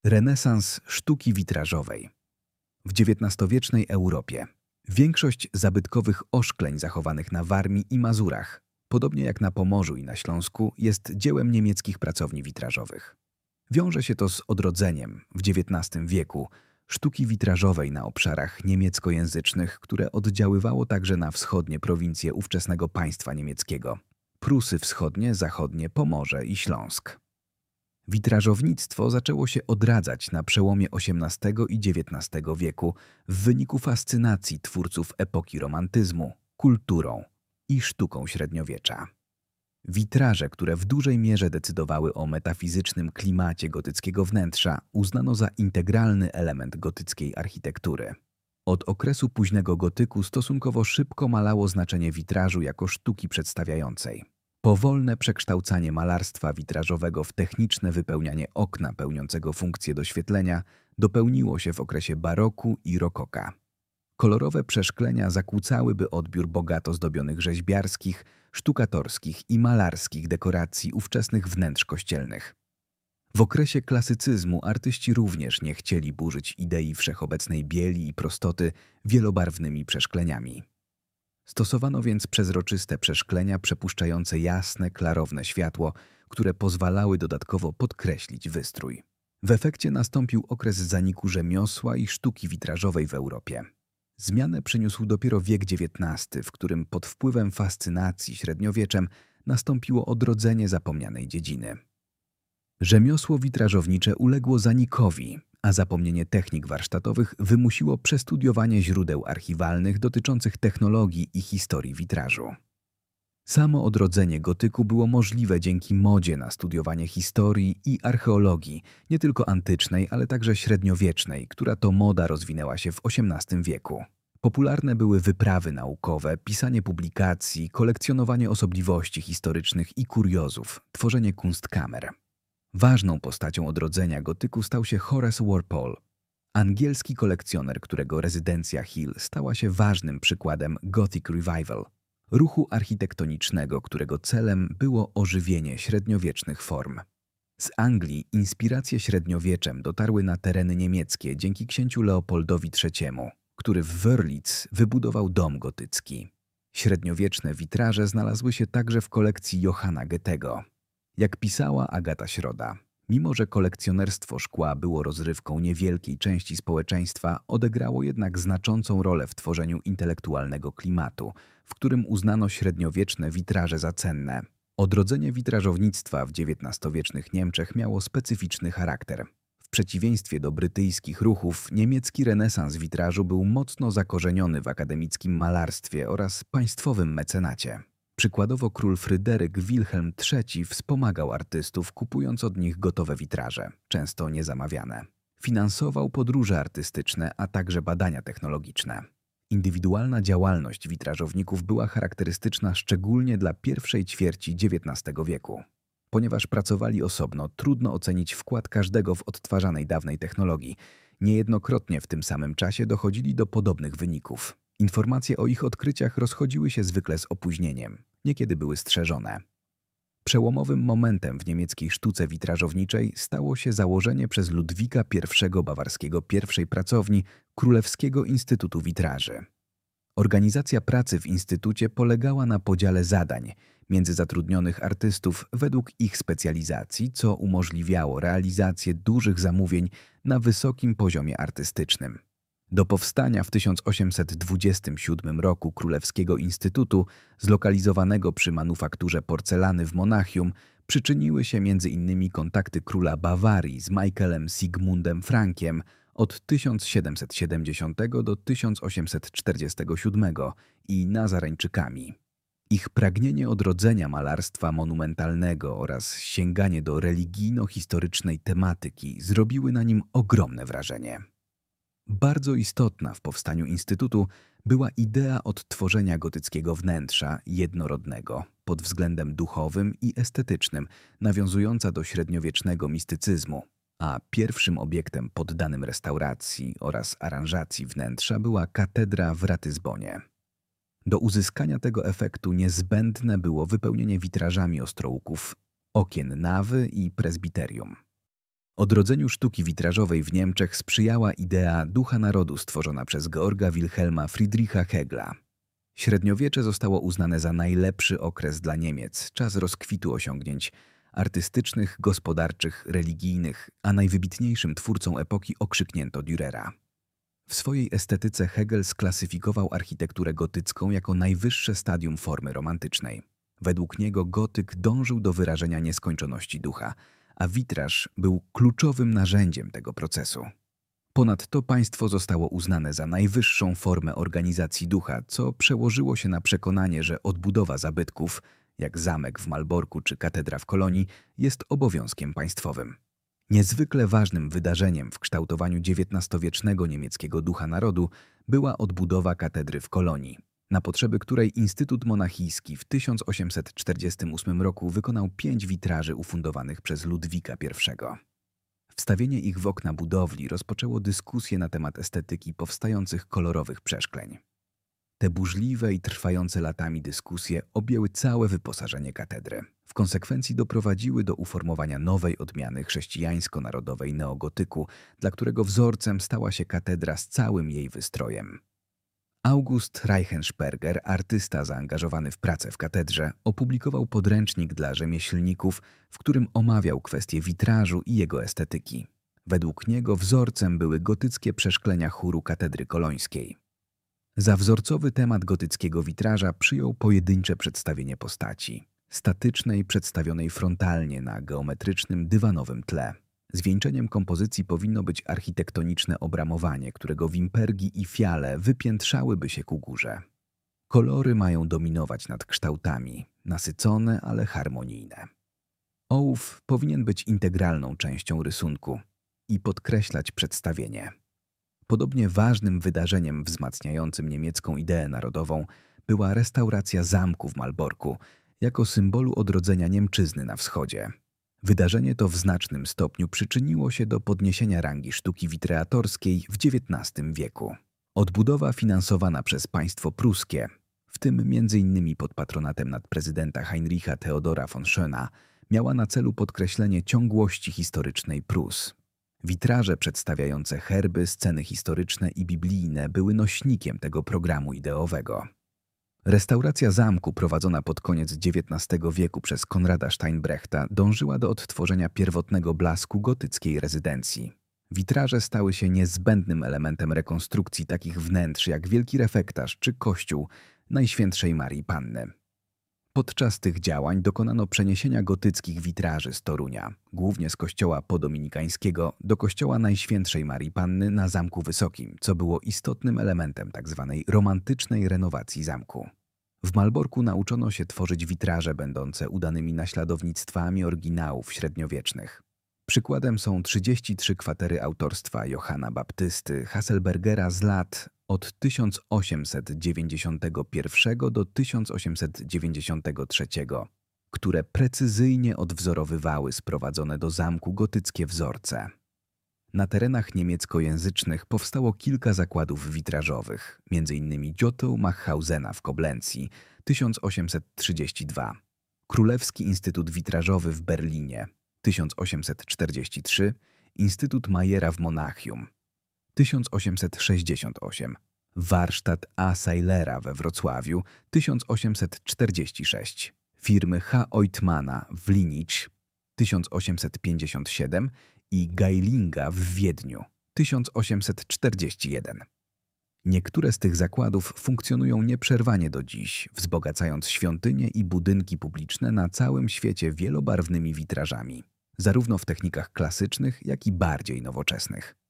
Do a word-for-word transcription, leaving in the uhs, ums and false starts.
Renesans sztuki witrażowej. W dziewiętnastowiecznej Europie większość zabytkowych oszkleń zachowanych na Warmii i Mazurach, podobnie jak na Pomorzu i na Śląsku, jest dziełem niemieckich pracowni witrażowych. Wiąże się to z odrodzeniem w dziewiętnastym wieku sztuki witrażowej na obszarach niemieckojęzycznych, które oddziaływało także na wschodnie prowincje ówczesnego państwa niemieckiego: Prusy Wschodnie, Zachodnie, Pomorze i Śląsk. Witrażownictwo zaczęło się odradzać na przełomie osiemnastego i dziewiętnastego wieku w wyniku fascynacji twórców epoki romantyzmu kulturą i sztuką średniowiecza. Witraże, które w dużej mierze decydowały o metafizycznym klimacie gotyckiego wnętrza, uznano za integralny element gotyckiej architektury. Od okresu późnego gotyku stosunkowo szybko malało znaczenie witrażu jako sztuki przedstawiającej. Powolne przekształcanie malarstwa witrażowego w techniczne wypełnianie okna pełniącego funkcję doświetlenia dopełniło się w okresie baroku i rokoka. Kolorowe przeszklenia zakłócałyby odbiór bogato zdobionych rzeźbiarskich, sztukatorskich i malarskich dekoracji ówczesnych wnętrz kościelnych. W okresie klasycyzmu artyści również nie chcieli burzyć idei wszechobecnej bieli i prostoty wielobarwnymi przeszkleniami. Stosowano więc przezroczyste przeszklenia przepuszczające jasne, klarowne światło, które pozwalały dodatkowo podkreślić wystrój. W efekcie nastąpił okres zaniku rzemiosła i sztuki witrażowej w Europie. Zmianę przyniósł dopiero wiek dziewiętnasty, w którym pod wpływem fascynacji średniowieczem nastąpiło odrodzenie zapomnianej dziedziny. Rzemiosło witrażownicze uległo zanikowi, a zapomnienie technik warsztatowych wymusiło przestudiowanie źródeł archiwalnych dotyczących technologii i historii witrażu. Samo odrodzenie gotyku było możliwe dzięki modzie na studiowanie historii i archeologii, nie tylko antycznej, ale także średniowiecznej, która to moda rozwinęła się w osiemnastym wieku. Popularne były wyprawy naukowe, pisanie publikacji, kolekcjonowanie osobliwości historycznych i kuriozów, tworzenie kunstkamer. Ważną postacią odrodzenia gotyku stał się Horace Walpole, angielski kolekcjoner, którego rezydencja Hill stała się ważnym przykładem Gothic Revival, ruchu architektonicznego, którego celem było ożywienie średniowiecznych form. Z Anglii inspiracje średniowieczem dotarły na tereny niemieckie dzięki księciu Leopoldowi trzeciemu, który w Wörlitz wybudował dom gotycki. Średniowieczne witraże znalazły się także w kolekcji Johanna Goethego. Jak pisała Agata Środa, mimo że kolekcjonerstwo szkła było rozrywką niewielkiej części społeczeństwa, odegrało jednak znaczącą rolę w tworzeniu intelektualnego klimatu, w którym uznano średniowieczne witraże za cenne. Odrodzenie witrażownictwa w dziewiętnastowiecznych Niemczech miało specyficzny charakter. W przeciwieństwie do brytyjskich ruchów, niemiecki renesans witrażu był mocno zakorzeniony w akademickim malarstwie oraz państwowym mecenacie. Przykładowo król Fryderyk Wilhelm trzeci wspomagał artystów, kupując od nich gotowe witraże, często niezamawiane. Finansował podróże artystyczne, a także badania technologiczne. Indywidualna działalność witrażowników była charakterystyczna szczególnie dla pierwszej ćwierci dziewiętnastego wieku. Ponieważ pracowali osobno, trudno ocenić wkład każdego w odtwarzanej dawnej technologii. Niejednokrotnie w tym samym czasie dochodzili do podobnych wyników. Informacje o ich odkryciach rozchodziły się zwykle z opóźnieniem, niekiedy były strzeżone. Przełomowym momentem w niemieckiej sztuce witrażowniczej stało się założenie przez Ludwika pierwszego Bawarskiego pierwszej pracowni Królewskiego Instytutu Witraży. Organizacja pracy w instytucie polegała na podziale zadań między zatrudnionych artystów według ich specjalizacji, co umożliwiało realizację dużych zamówień na wysokim poziomie artystycznym. Do powstania w tysiąc osiemset dwudziestym siódmym roku Królewskiego Instytutu, zlokalizowanego przy manufakturze porcelany w Monachium, przyczyniły się między innymi kontakty króla Bawarii z Michaelem Sigmundem Frankiem od tysiąc siedemset siedemdziesiątego do tysiąc osiemset czterdziestego siódmego i Nazareńczykami. Ich pragnienie odrodzenia malarstwa monumentalnego oraz sięganie do religijno-historycznej tematyki zrobiły na nim ogromne wrażenie. Bardzo istotna w powstaniu Instytutu była idea odtworzenia gotyckiego wnętrza jednorodnego pod względem duchowym i estetycznym, nawiązująca do średniowiecznego mistycyzmu, a pierwszym obiektem poddanym restauracji oraz aranżacji wnętrza była katedra w Ratyzbonie. Do uzyskania tego efektu niezbędne było wypełnienie witrażami ostrołków okien nawy i prezbiterium. Odrodzeniu sztuki witrażowej w Niemczech sprzyjała idea ducha narodu stworzona przez Georga Wilhelma Friedricha Hegla. Średniowiecze zostało uznane za najlepszy okres dla Niemiec, czas rozkwitu osiągnięć artystycznych, gospodarczych, religijnych, a najwybitniejszym twórcą epoki okrzyknięto Dürera. W swojej estetyce Hegel sklasyfikował architekturę gotycką jako najwyższe stadium formy romantycznej. Według niego gotyk dążył do wyrażenia nieskończoności ducha, a witraż był kluczowym narzędziem tego procesu. Ponadto państwo zostało uznane za najwyższą formę organizacji ducha, co przełożyło się na przekonanie, że odbudowa zabytków, jak zamek w Malborku czy katedra w Kolonii, jest obowiązkiem państwowym. Niezwykle ważnym wydarzeniem w kształtowaniu dziewiętnastowiecznego niemieckiego ducha narodu była odbudowa katedry w Kolonii, na potrzeby której Instytut Monachijski w tysiąc osiemset czterdziestym ósmym roku wykonał pięć witraży ufundowanych przez Ludwika pierwszego. Wstawienie ich w okna budowli rozpoczęło dyskusję na temat estetyki powstających kolorowych przeszkleń. Te burzliwe i trwające latami dyskusje objęły całe wyposażenie katedry. W konsekwencji doprowadziły do uformowania nowej odmiany chrześcijańsko-narodowej neogotyku, dla którego wzorcem stała się katedra z całym jej wystrojem. August Reichensperger, artysta zaangażowany w pracę w katedrze, opublikował podręcznik dla rzemieślników, w którym omawiał kwestie witrażu i jego estetyki. Według niego wzorcem były gotyckie przeszklenia chóru katedry kolońskiej. Za wzorcowy temat gotyckiego witraża przyjął pojedyncze przedstawienie postaci, statycznej przedstawionej frontalnie na geometrycznym dywanowym tle. Zwieńczeniem kompozycji powinno być architektoniczne obramowanie, którego wimpergi i fiale wypiętrzałyby się ku górze. Kolory mają dominować nad kształtami, nasycone, ale harmonijne. Ołów powinien być integralną częścią rysunku i podkreślać przedstawienie. Podobnie ważnym wydarzeniem wzmacniającym niemiecką ideę narodową była restauracja zamku w Malborku jako symbolu odrodzenia Niemczyzny na wschodzie. Wydarzenie to w znacznym stopniu przyczyniło się do podniesienia rangi sztuki witreatorskiej w dziewiętnastym wieku. Odbudowa finansowana przez państwo pruskie, w tym między innymi pod patronatem nadprezydenta Heinricha Theodora von Schöna, miała na celu podkreślenie ciągłości historycznej Prus. Witraże przedstawiające herby, sceny historyczne i biblijne były nośnikiem tego programu ideowego. Restauracja zamku prowadzona pod koniec dziewiętnastego wieku przez Konrada Steinbrechta dążyła do odtworzenia pierwotnego blasku gotyckiej rezydencji. Witraże stały się niezbędnym elementem rekonstrukcji takich wnętrz jak Wielki Refektarz czy Kościół Najświętszej Marii Panny. Podczas tych działań dokonano przeniesienia gotyckich witraży z Torunia, głównie z kościoła podominikańskiego, do kościoła Najświętszej Marii Panny na Zamku Wysokim, co było istotnym elementem tzw. romantycznej renowacji zamku. W Malborku nauczono się tworzyć witraże będące udanymi naśladownictwami oryginałów średniowiecznych. Przykładem są trzydzieści trzy kwatery autorstwa Johanna Baptysty Hasselbergera z lat od tysiąc osiemset dziewięćdziesiątego pierwszego do tysiąc osiemset dziewięćdziesiątego trzeciego, które precyzyjnie odwzorowywały sprowadzone do zamku gotyckie wzorce. Na terenach niemieckojęzycznych powstało kilka zakładów witrażowych, między innymi Giotto Machhausena w Koblencji tysiąc osiemset trzydziesty drugi, Królewski Instytut Witrażowy w Berlinie tysiąc osiemset czterdziesty trzeci, Instytut Mayera w Monachium tysiąc osiemset sześćdziesiąty ósmy, Warsztat A. Seylera we Wrocławiu tysiąc osiemset czterdziesty szósty, firmy H. Oitmana w Linicz tysiąc osiemset pięćdziesiąty siódmy i Geilinga w Wiedniu tysiąc osiemset czterdziesty pierwszy. Niektóre z tych zakładów funkcjonują nieprzerwanie do dziś, wzbogacając świątynie i budynki publiczne na całym świecie wielobarwnymi witrażami, zarówno w technikach klasycznych, jak i bardziej nowoczesnych.